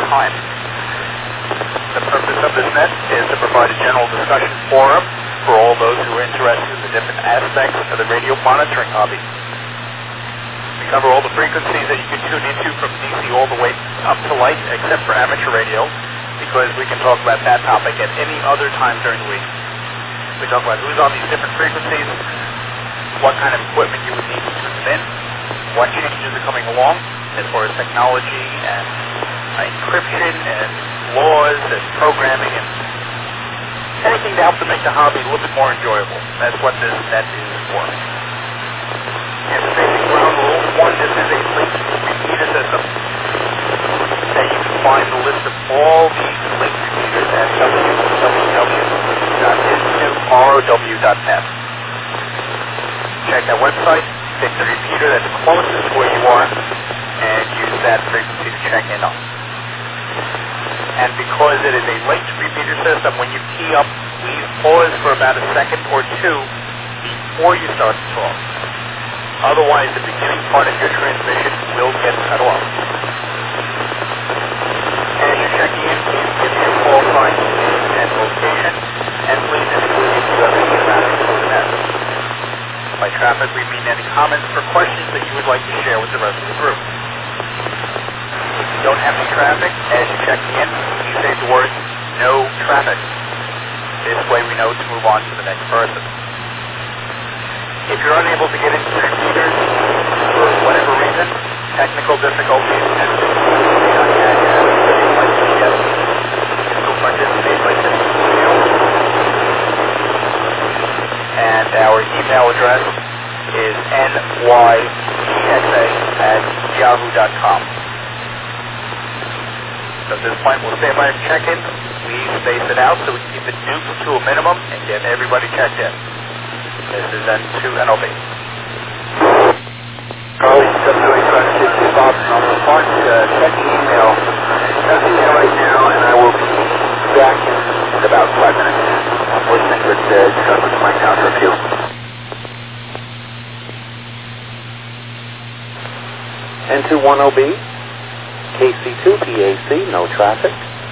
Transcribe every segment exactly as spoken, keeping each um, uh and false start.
time. The purpose of this net is to provide a general discussion forum for all those who are interested in the different aspects of the radio monitoring hobby. We cover all the frequencies that you can tune into from D C all the way up to light, except for amateur radio, because we can talk about that topic at any other time during the week. We talk about who's on these different frequencies, what kind of equipment you would need to tune them in, what changes are coming along as far as technology and uh, encryption and laws and programming and anything to help to make the hobby a little bit more enjoyable. That's what this net is for. And the basic ground rule, one, this is a link repeater system. That you can find the list of all these link repeaters at w w w dot n two r o w dot net. Check that website, pick the repeater that's closest to where you are, and use that frequency to check in on. And because it is a linked repeater system, when you key up, please pause for about a second or two before you start to talk. Otherwise, the beginning part of your transmission will get cut off. As you're checking in, please give your call sign and location, and please indicate if you have any traffic for the net. By traffic, we mean any comments or questions that you would like to share with the rest of the group. If you don't have any traffic, as you're checking in, please say the words, no traffic. This way we know to move on to the next person. If you're unable to get into the repeaters for whatever reason, technical difficulties, and you don't have a license yet, you can still participate by sending an email. And our email address is n y t x a at yahoo dot com. So at this point, we'll stay by and check in. Please space it out so we can keep the nukes to a minimum and get everybody checked in. This is N two N O B. Charlie, W H five six two Bob from the front, uh, checking email. Checking email right now, and I will be back in about five minutes. I'm listening with uh, Chuck with my counter review. N two one O B, K C two P A C, no traffic.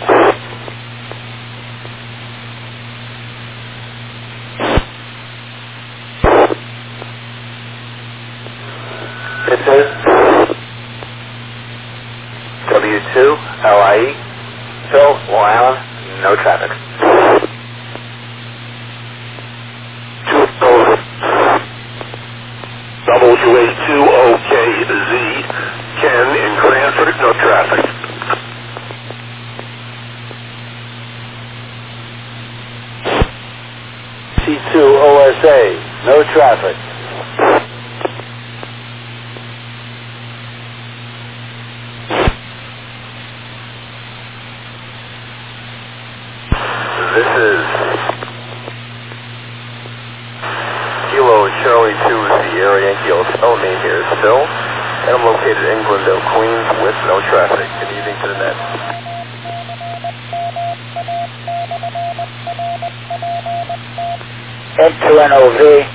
This is W two L I E, Phil, Long Island, no traffic. W A two O K Z, Ken in Cranford, no traffic. C two O S A, no traffic. This is Kilo Charlie two Sierra Yankee Osel. Name here is Phil, and I'm located in Glendale, Queens, with no traffic. Good evening to the net. N two N O V.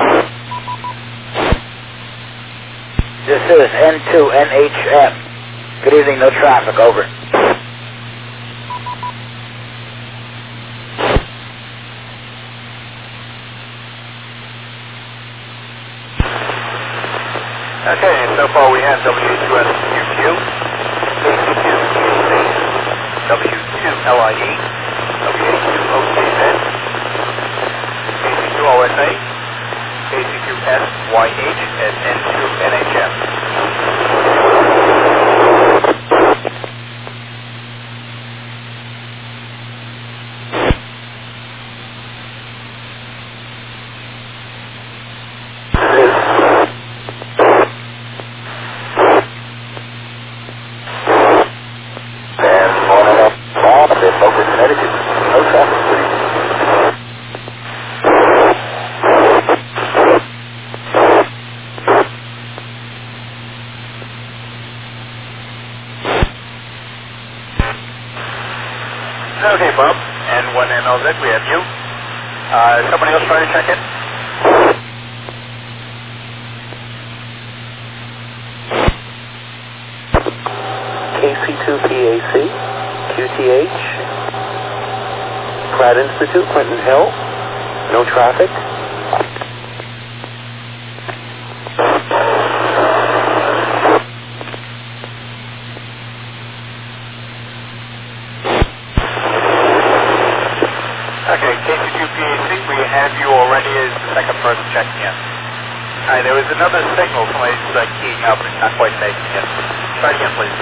This is N two N H M. Good evening, no traffic, over. Okay, so far we have W two S Q Q, K C two P A C, W two L I E, W A two O K Z, K C two O S A, K C two S Y H, and N two N H M. Okay, Bob, and one N L Z, we have you. Uh, is somebody else trying to check in? K C two P A C. Q T H, Pratt Institute, Clinton Hill, no traffic. Okay, K C two P A C, we have you already as the second person checking in. Alright, there was another signal, somebody's uh, keying up and not quite making it. Try again, please.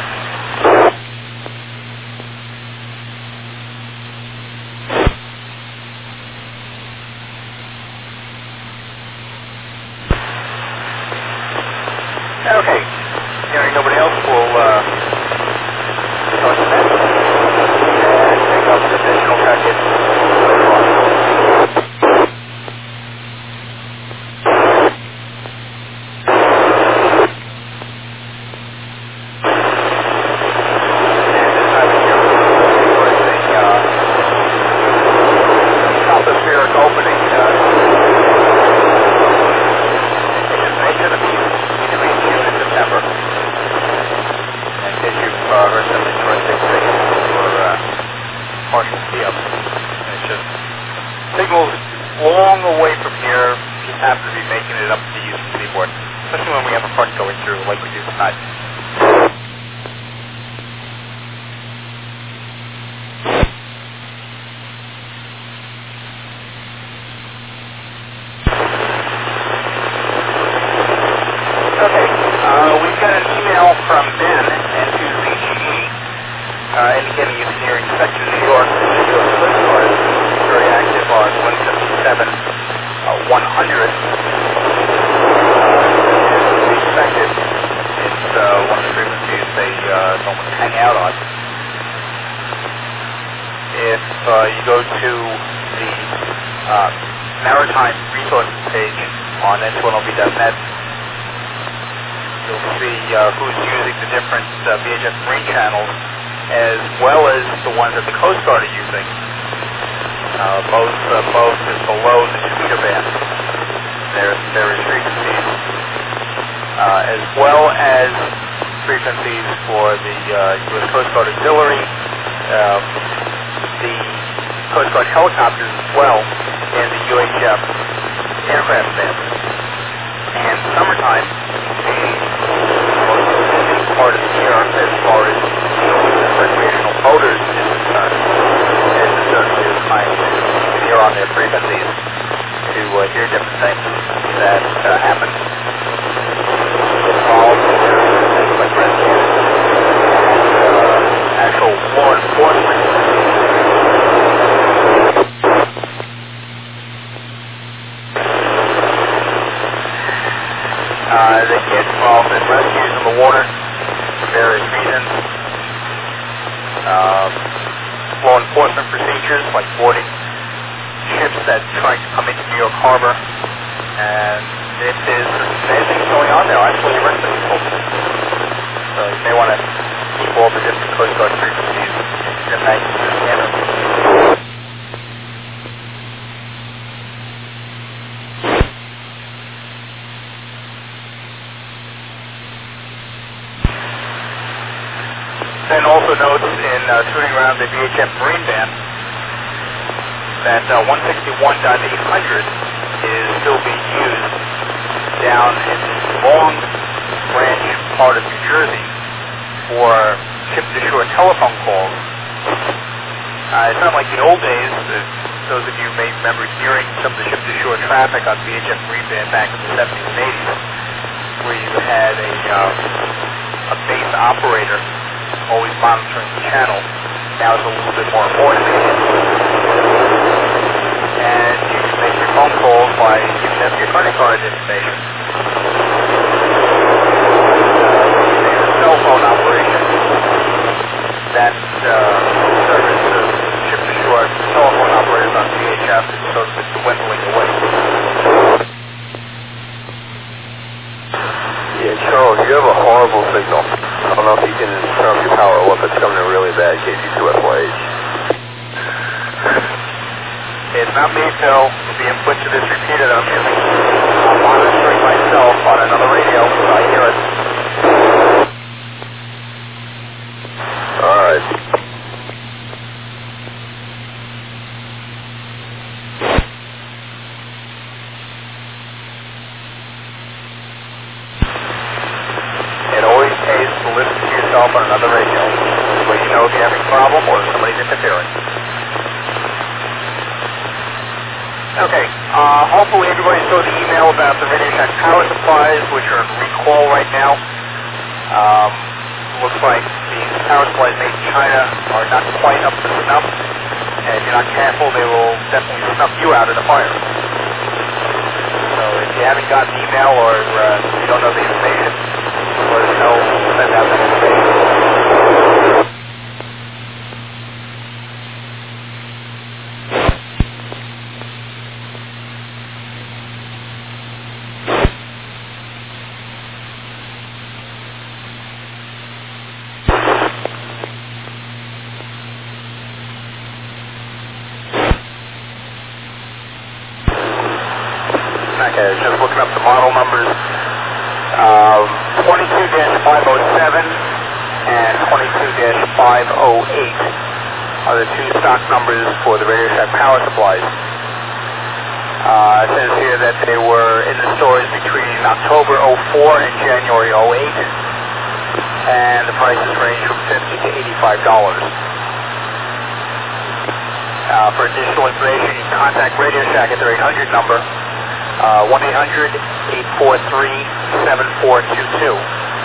Okay, hearing nobody else, we'll uh, start the next and take up the additional packet. And also notes in uh, tuning around the V H F Marine Band that uh, one sixty-one point eight hundred is still being used down in the Long Branch part of New Jersey for ship-to-shore telephone calls. Uh, it's not like the old days. Uh, those of you may remember hearing some of the ship-to-shore traffic on V H F Marine Band back in the seventies and eighties, where you had a, uh, a base operator always monitoring the channel. Now it's a little bit more automated. And you can make your phone calls by giving them your credit card information. It's a cell phone operation that uh, service of ship-to-shore telephone operators on V H F is sort of dwindling away. Yeah, Charles, you have a horrible signal. I don't know if you can turn off your power or if it's coming in really bad, K C two F Y H. It's not me, Phil. The input to this repeater that I'm using. I'm monitoring myself on another radio, so I hear it. Alright. yourself on another radio. This way you know if you're having a problem or if somebody's interfering. Okay, uh, hopefully everybody saw the email about the Radio Shack power supplies, which are in recall right now. Um, looks like the power supplies made in China are not quite up to snuff, and if you're not careful, they will definitely snuff you out of the fire. So if you haven't gotten the email or uh, you don't know the information, let us know, we'll send out that information. Okay, just looking up the model numbers. Uh, twenty-two dash five oh seven and twenty-two dash five oh eight are the two stock numbers for the Radio Shack power supplies. Uh, it says here that they were in the stores between October oh four and January oh eight, and the prices range from fifty to eighty-five dollars. Uh, for additional information, you can contact Radio Shack at their eight hundred number. Uh, one eight hundred, eight four three, seven four two two.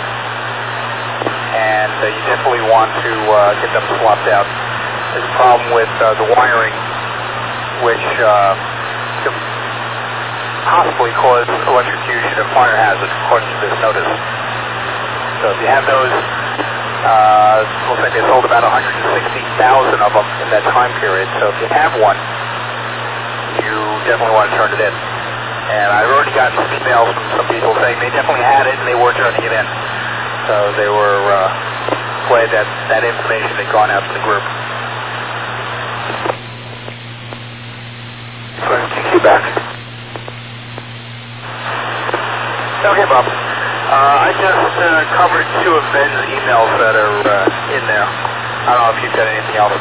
And uh, you definitely want to uh, get them swapped out. There's a problem with uh, the wiring, which uh, could possibly cause electrocution and fire hazard, according to this notice. So if you have those, uh, it looks like they sold about one hundred sixty thousand of them in that time period. So if you have one, you definitely want to turn it in. And I've already gotten some emails from some people saying they definitely had it and they were turning it in. So they were uh, glad that that information had gone out to the group. Going to take you back. Okay, Bob. Uh, I just uh, covered two of Ben's emails that are uh, in there. I don't know if you've got anything else.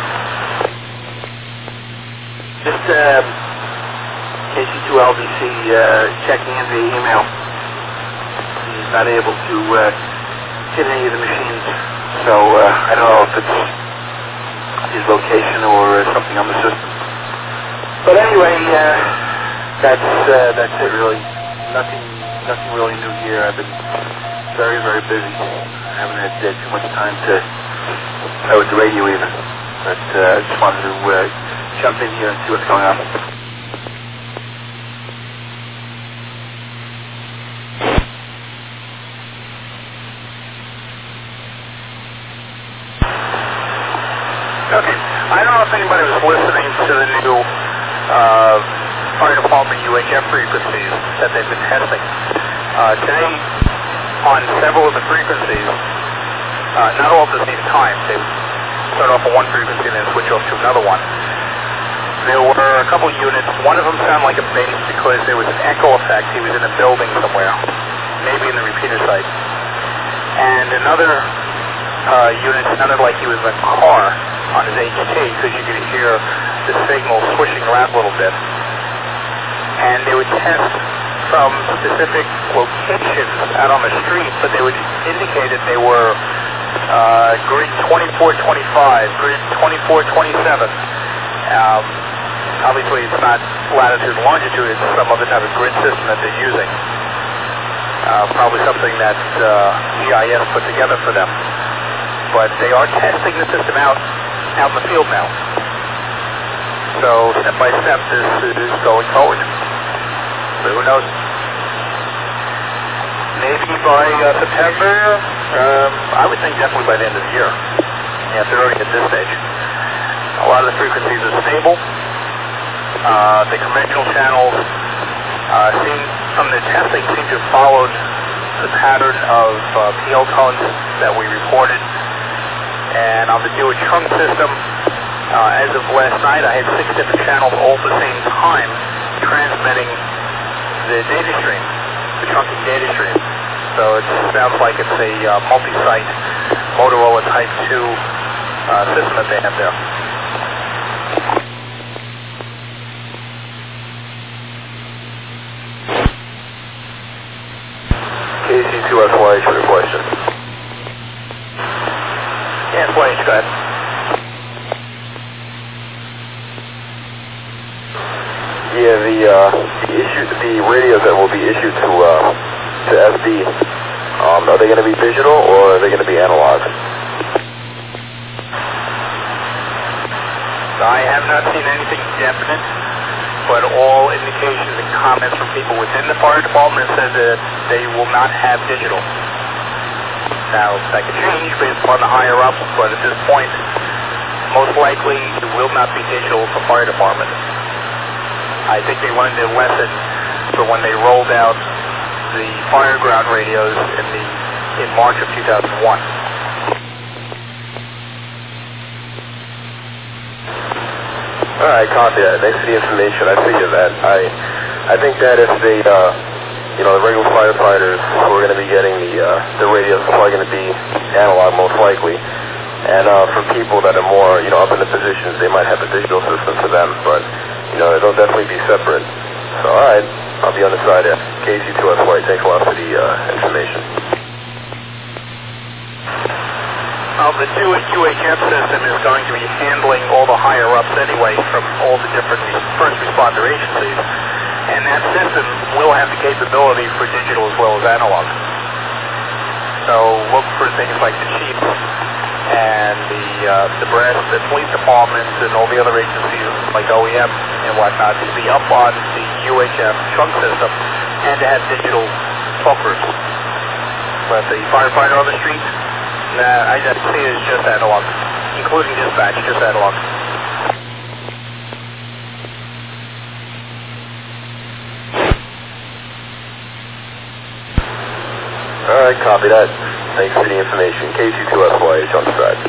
Just um, K C two L D C uh, checking in the email. He's not able to uh, hit any of the machines, so uh, I don't know if it's his location or uh, something on the system. But anyway, uh, that's uh, that's it really. Nothing, nothing really new here. I've been very, very busy. I haven't had uh, too much time to play with the radio even. But uh, I just wanted to uh, jump in here and see what's going on. Okay. I don't know if anybody was listening to the new uh, fire department U H F frequencies that they've been testing. Uh, today, on several of the frequencies, uh, not all at the same time, they start off on one frequency and then switch off to another one. There were a couple units. One of them sounded like a bass because there was an echo effect. He was in a building somewhere, maybe in the repeater site. And another uh, unit sounded like he was in a car on his H T because you could hear the signal swishing around a little bit. And they would test from specific locations out on the street, but they would indicate that they were uh, grid twenty-four twenty-five, grid twenty-four twenty-seven. Um, obviously, it's not latitude and longitude, it's some other type of grid system that they're using. Uh, probably something that uh, G I S put together for them. But they are testing the system out, out in the field now. So, step by step, this is going forward. So who knows? Maybe by uh, September, um, I would think definitely by the end of the year. Yeah, if they're already at this stage. A lot of the frequencies are stable. Uh, the conventional channels uh, seem, from the testing, seem to have followed the pattern of uh, P L tones that we reported. And on the do-it-trunk system, uh, as of last night, I had six different channels all at the same time transmitting the data stream, the trunking data stream. So it sounds like it's a uh, multi-site Motorola Type two uh, system that they have there. K C two S Y H for your question. Yes, Wage, go ahead. Yeah, the uh, the issue, the radios that will be issued to uh, to S D, um, are they going to be digital or are they going to be analog? I have not seen anything definite, but all indications and comments from people within the fire department said that they will not have digital. Now, that could change based upon the higher ups, but at this point, most likely it will not be digital for fire department. I think they learned their lesson for when they rolled out the fireground radios in the in March of two thousand one. All right, copy that. Thanks for the information. I figured that. I I think that if they, uh, you know, the regular firefighters who are going to be getting the uh, the radios are probably going to be analog most likely. And uh, for people that are more, you know, up in the positions, they might have a digital system for them, but, you know, it'll definitely be separate. So, all right, I'll be on the side there. K C two S Y, thanks a lot for the uh, information. Well, the two Q H F system is going to be handling all the higher-ups anyway from all the different first responder agencies, and that system will have the capability for digital as well as analog. So look for things like the chiefs and the uh, the brass, the police departments, and all the other agencies like O E M and whatnot to be up on the U H F trunk system and to have digital talk groups. But the firefighter on the street, nah, I just see it as just analog, including dispatch, just analog. All right, copy that. Thanks for the information. K C two S Y H on the side.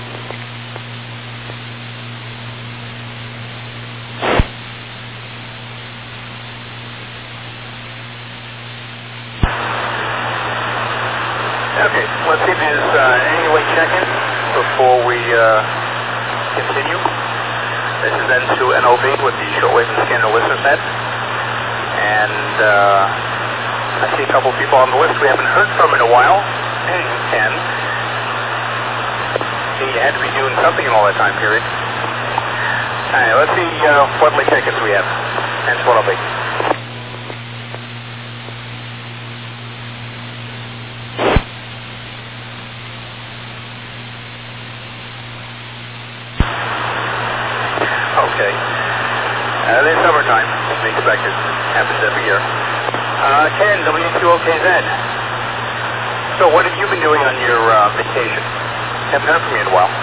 Okay, let's see if there's uh, any way check-in before we uh, continue. This is N two N O B with the shortwave and scanner listeners net. And uh, I see a couple of people on the list we haven't heard from in a while. And he had to be doing something in all that time period. All right, let's see uh, what late check-ins we have. N two N O B. Okay. Uh, there's summertime, as we expected. Happens every year. Uh, Ken, W two O K Z. So what have you been doing on your uh, vacation? Haven't heard from you in a while.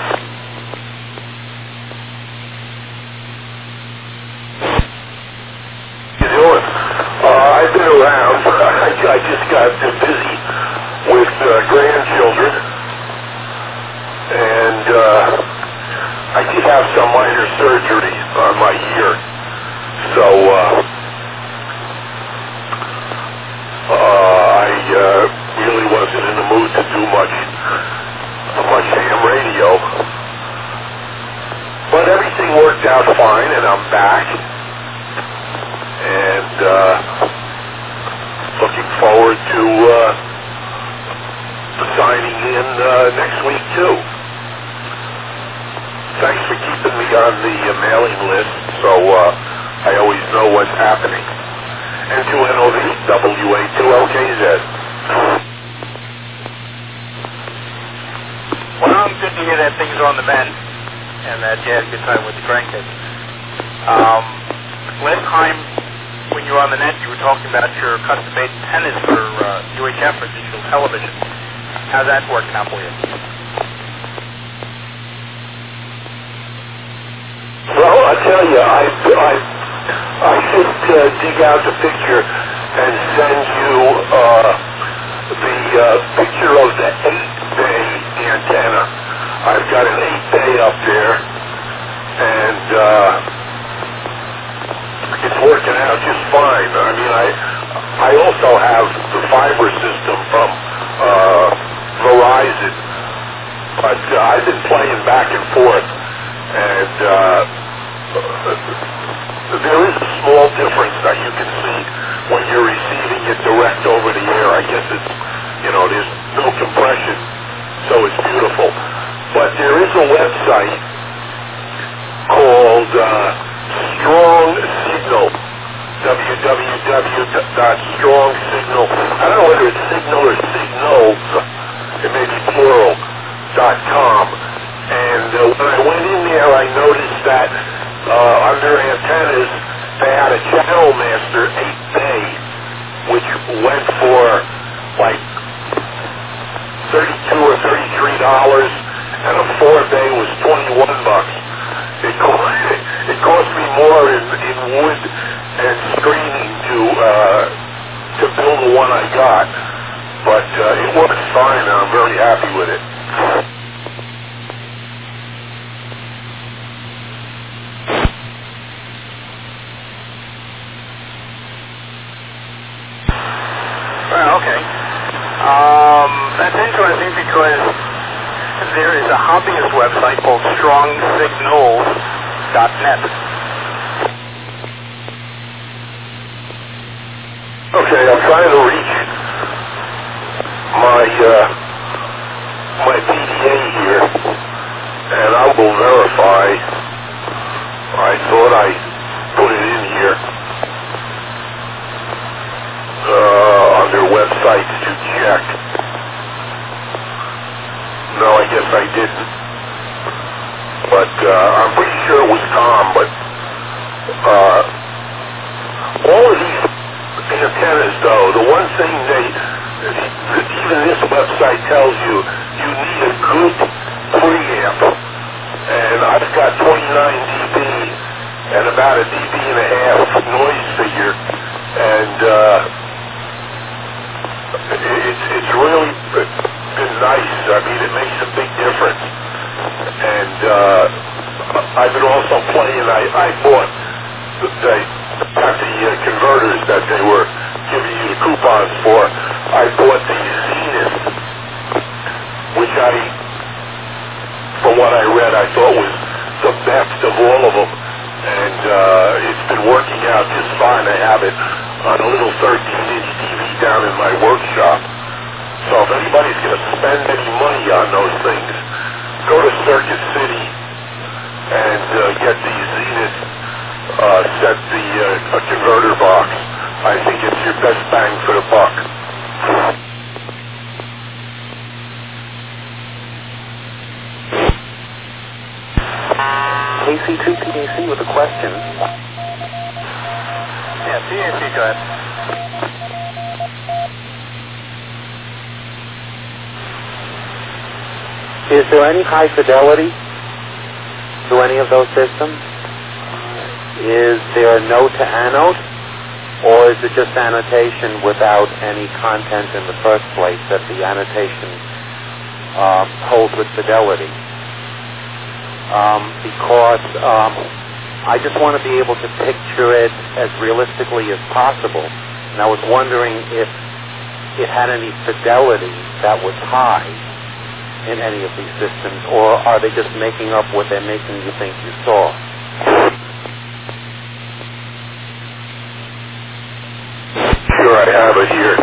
You doing? Uh, I've been around. I, I just got busy with uh, grandchildren. And uh, I did have some minor surgery on my ear. So uh, uh, I uh, really wasn't in the mood to do much, much ham radio. But everything worked out fine, and I'm back. And uh, looking forward to uh, signing in uh, next week, too. Thanks for keeping me on the uh, mailing list, so uh, I always know what's happening. N two N O V, W A two L K Z. Well, good to hear that things are on the mend and that you had a good time with the grandkids. Um, last time when you were on the net, you were talking about your custom-made antennas for uh, U H F for digital television. How's that working out for you? Well, I tell you, I, I, I should uh, dig out the picture and send you uh, the uh, picture of the eight-bay antenna. I've got an eight-bay up there, and uh, it's working out just fine. I mean, I I also have the fiber system from uh, Verizon, but uh, I've been playing back and forth, and uh, there is a small difference that you can see when you're receiving it direct over the air. I guess it's, you know, there's no compression, so it's beautiful. a website called uh, Strong Signal. w w w dot strong signal. I don't know whether it's Signal or Signals. It may be plural. Dot com. And uh, when I went in there, I noticed that uh, under antennas, they had a Channel Master eight bay, which went for like thirty-two or thirty-three dollars, and a four bay was twenty-one bucks. It cost, it cost me more in, in wood and screening to uh, to build the one I got, but uh, it works fine, and I'm very happy with it. Well, okay. Um, that's interesting because there is a hobbyist website called strong signals dot net. Okay, I'm trying to reach my uh, my P D A here, and I will verify. I thought I put it in here uh, under websites to check. No, I guess I didn't. But uh, I'm pretty sure it was Tom. But uh, all of these antennas, though, the one thing they, even this website tells you, you need a good preamp. And I've got twenty-nine dB and about a dB and a half noise figure. And uh, it's, it's really been nice. I mean, it makes a big difference. And uh, I've been also playing, I, I bought, they got the uh, converters that they were giving you the coupons for. I bought the Zenith, which I, from what I read, I thought was the best of all of them. And uh, it's been working out just fine. I have it on a little thirteen inch T V down in my workshop. So if anybody's going to spend any money on those things, go to Circuit City and uh, get the Zenith, uh, set the uh, a converter box. I think it's your best bang for the buck. K C two P A C with a question. Yeah, P A C, go ahead. Is there any high fidelity to any of those systems? Is there a node to anode? Or is it just annotation without any content in the first place that the annotation um, holds with fidelity? Um, because um, I just want to be able to picture it as realistically as possible. And I was wondering if it had any fidelity that was high in any of these systems, or are they just making up what they're making you think you saw? Sure, I have it here.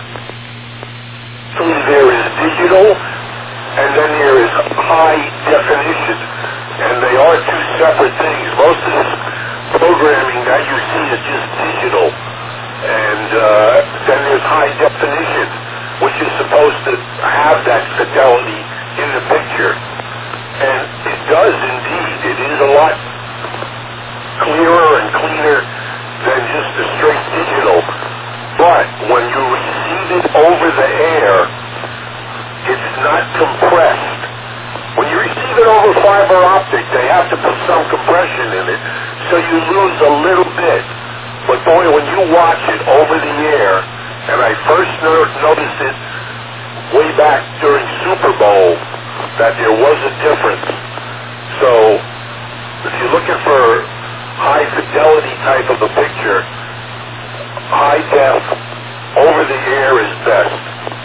So there is digital, and then there is high definition, and they are two separate things. Most of this programming that you see is just digital, and uh, then there's high definition, which is supposed to have that fidelity in the picture. And it does indeed. It is a lot clearer and cleaner than just a straight digital. But when you receive it over the air, it's not compressed. When you receive it over fiber optic, they have to put some compression in it, so you lose a little bit. But boy, when you watch it over the air, and I first noticed it way back during Super Bowl, that there was a difference. So, if you're looking for high fidelity type of a picture, high def over the air is best.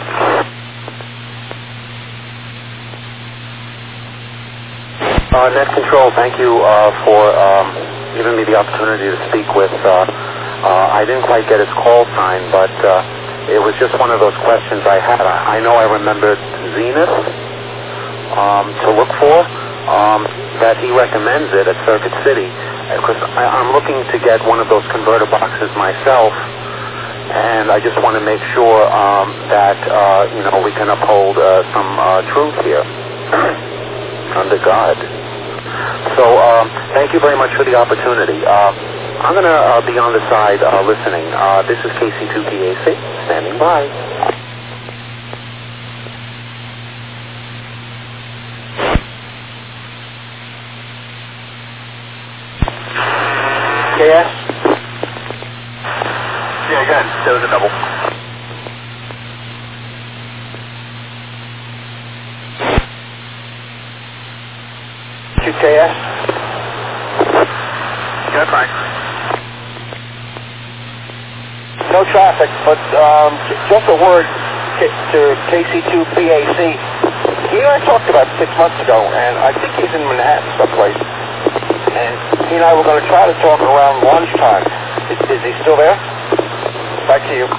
Uh, Net Control, thank you uh, for um, giving me the opportunity to speak with. Uh, uh, I didn't quite get his call sign, but uh, it was just one of those questions I had. I, I know I remembered Zenith um, to look for, um, that he recommends it at Circuit City, because I'm looking to get one of those converter boxes myself, and I just want to make sure um, that uh, you know we can uphold uh, some uh, truth here under God. So um, thank you very much for the opportunity. Uh, I'm going to uh, be on the side uh, listening. Uh, this is K C two P A C, standing by. K S? Yeah, go ahead. That was a double. Q K S? Yeah, that's fine. No traffic, but um, j- just a word k- to K C two P A C. He and I talked about six months ago, and I think he's in Manhattan someplace. And he and I were going to try to talk around lunchtime. Is, is he still there? Back to you.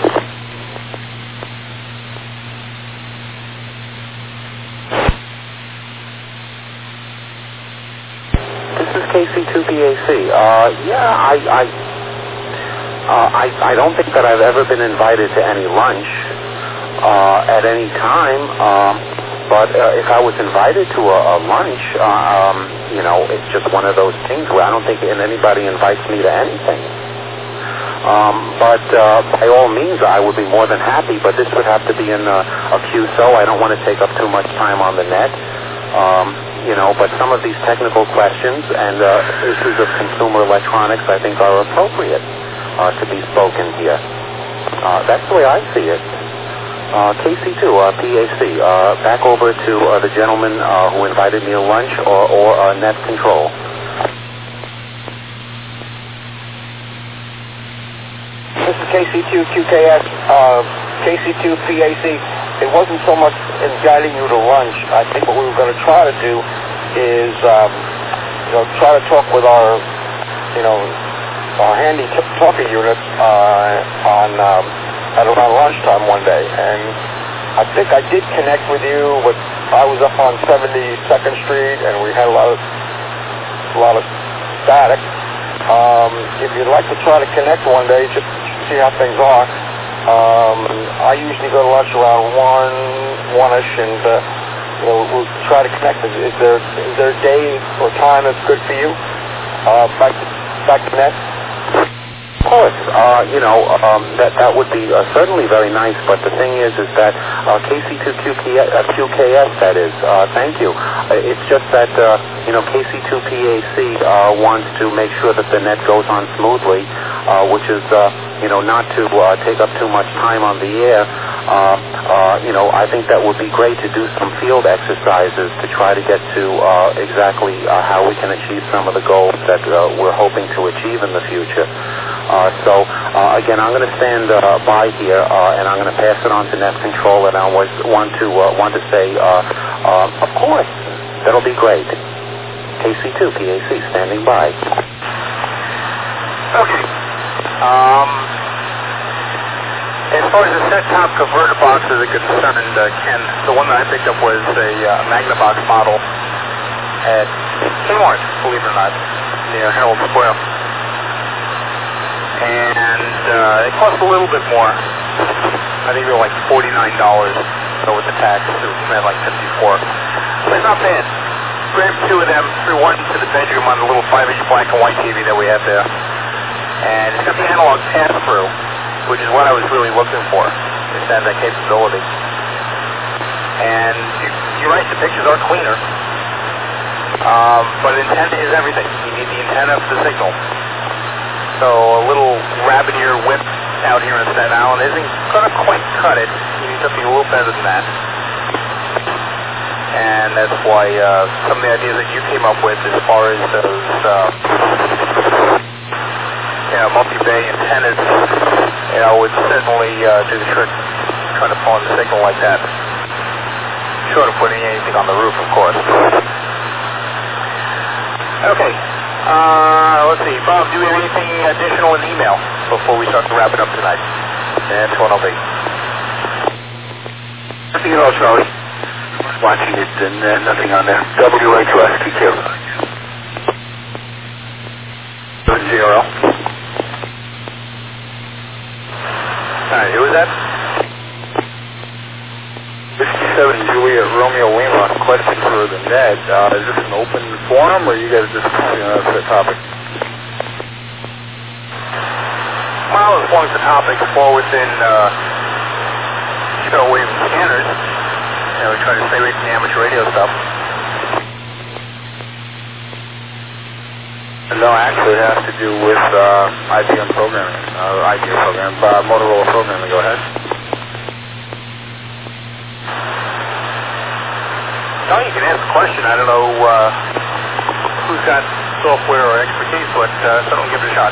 This is K C two P A C. Uh, yeah, I, I, uh, I, I don't think that I've ever been invited to any lunch uh, at any time. Um, but uh, if I was invited to a, a lunch, uh, um, you know, it's just one of those things where I don't think anybody invites me to anything. Um, but uh, by all means, I would be more than happy. But this would have to be in a, a Q S O. I don't want to take up too much time on the net. Um, You know, but some of these technical questions and uh, issues of consumer electronics, I think, are appropriate uh, to be spoken here. Uh, that's the way I see it. Uh, K C two, uh, P A C, uh, back over to uh, the gentleman uh, who invited me to lunch, or, or uh, net control. This is K C two Q K S, uh, K C two P A C. It wasn't so much in guiding you to lunch. I think what we were going to try to do is, um, you know, try to talk with our, you know, our handy t- talker units uh, on um, at around lunchtime one day. And I think I did connect with you. But I was up on seventy-second Street, and we had a lot of a lot of static. Um, if you'd like to try to connect one day, just see how things are. Um, I usually go to lunch around one, one-ish, and uh, you know, we'll try to connect. Is, is there is there a day or time that's good for you? Uh, back to, back to net. Of course, uh, you know, um, that that would be uh, certainly very nice. But the thing is, is that uh, K C two Q K S, that is, uh, thank you. Uh, it's just that uh, you know, K C two P A C uh, wants to make sure that the net goes on smoothly, uh, which is uh, you know, not to uh, take up too much time on the air. Uh, uh, you know, I think that would be great to do some field exercises to try to get to uh, exactly uh, how we can achieve some of the goals that uh, we're hoping to achieve in the future. Uh, so, uh, again, I'm going to stand uh, by here, uh, and I'm going to pass it on to net control, and I was, want to uh, want to say, uh, uh, of course, that'll be great. K C two P A C, standing by. Okay. Um, as far as the set-top converter boxes are concerned, uh, Ken, the one that I picked up was a uh, Magnavox model at Kmart, believe it or not, near Herald Square. And uh, it cost a little bit more. I think they were like forty-nine dollars, so with the tax, it was spent like fifty-four dollars. But it's not bad. Grabbed two of them, threw one to the bedroom on the little five-inch black and white T V that we have there. And it's got the analog pass-through, which is what I was really looking for. It has that capability. And you, you're right, the pictures are cleaner. Um, but antenna is everything. You need the antenna for the signal. So a little rabbit ear whip out here in Staten Island isn't going to quite cut it. You need something a little better than that. And that's why uh, some of the ideas that you came up with as far as those uh, you know, multi-bay antennas, you know, would certainly uh, do the trick, trying to pull in the signal like that. Short of putting anything on the roof, of course. Okay. Uh, let's see. Bob, do we have anything additional in email before we start to wrap it up tonight? And Antoine will be. Nothing at all, Charlie. watching it, and uh, nothing on there. W H O S, take care. seven zero. Alright, who was that? fifty-seven Juliet Romeo Lima, question for the Ned. Uh, is this an open forum, or are you guys just, you know, that's the topic? Well, as long as the topics fall within, uh, you know, wave scanners, you know, we try to stay away from the amateur radio stuff. No, actually it has to do with uh, I B M programming, uh, I B M program, uh, Motorola programming. Go ahead. No, you can ask a question. I don't know uh, who's got software or expertise, but uh, certainly give it a shot.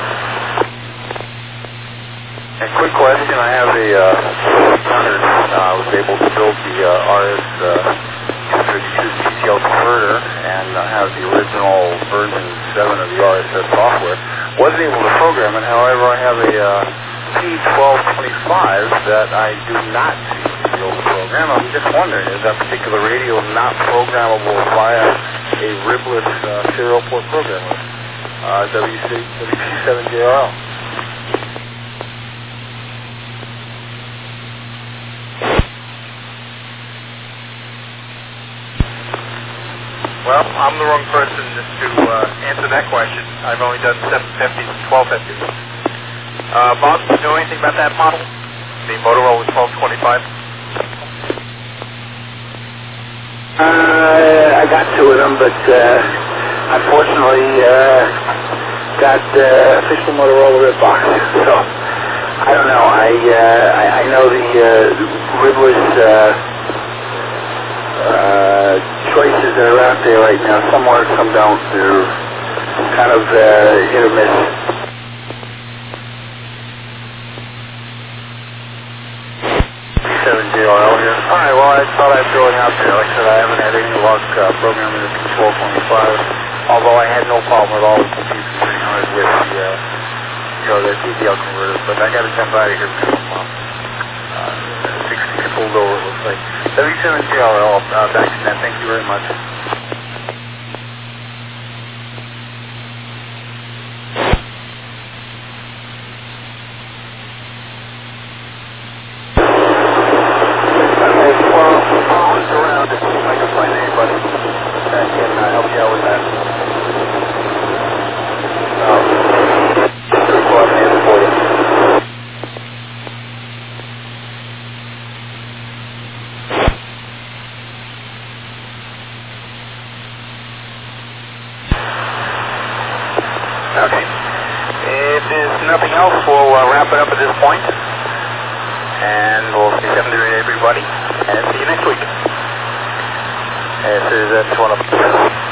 A quick question. I have a uh, standard. I uh, was able to build the uh, R S two thirty-two T T L converter and uh, have the original version seven of the R S S software. Wasn't able to program it. However, I have a uh, P twelve twenty-five that I do not see to be able to program. I'm just wondering, is that particular radio not programmable via a ribless uh, serial port programmer? Uh, W C seven J R L. Well, I'm the wrong person to uh, answer that question. I've only done seven fifties and twelve fifties. Uh, Bob, do you know anything about that model? The Motorola twelve twenty-five? Uh, I got two of them, but uh, unfortunately uh, got uh, official Motorola red box. So, I don't know. I uh, I, I know the uh, ribless uh, uh, choices that are out there right now. Some work, some don't. They're kind of uh, hit or miss. seven J R L here. Alright, well, I thought I'd throw it out there. Like I said, I haven't had any luck uh, programming the P twelve twenty-five, although I had no problem at all with the P three hundred with the, uh, you know, the T T L converters, but I got to jump out of here because I'm uh, sixty pulled over, it looks like. W seven J R L, uh, back to that. Thank you very much. Okay. If there's nothing else, we'll uh, wrap it up at this point. And we'll say seven to eight, everybody. And see you next week. This is uh, one of